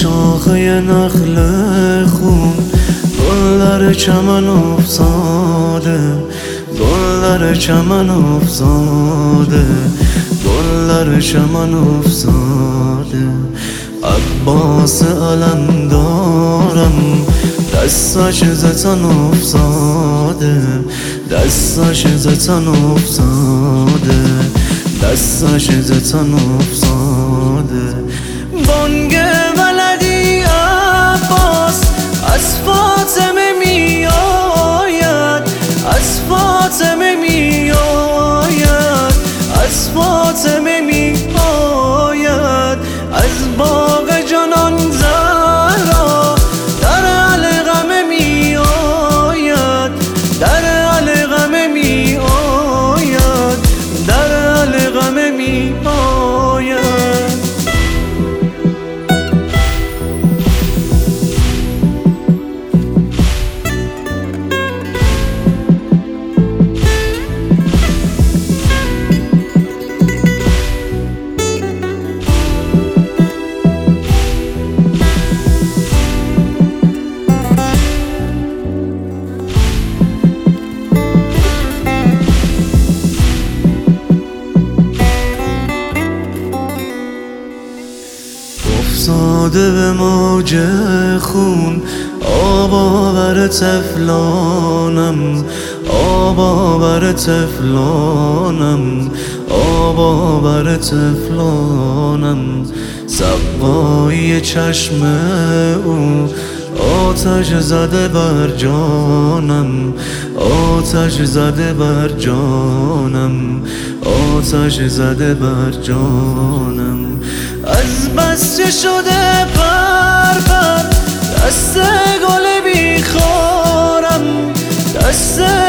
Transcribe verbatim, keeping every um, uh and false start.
شاخه نخل خون گل در چمن افتاده، گل در چمن افتاده، گل در چمن افتاده. عباس علم دارم دستش ز تن افتاده، دستش ز تن افتاده، دستش ز تن افتاده. بانگ ولدی عباس از فاطمه می آید، از فاطمه می آید، از فاطمه می آید. از باغ جانان زهرا در علقمه می آید، در علقمه می آید، در علقمه می آید. افتاده به موج خون آب آور طفلانم، آب آور طفلانم، آب آور طفلانم. سقایی چشم او آتش زده بر جانم، آتش زده بر جانم، آتش زده بر جانم. از بس چه شده پر پر دست گل بیخارم، دست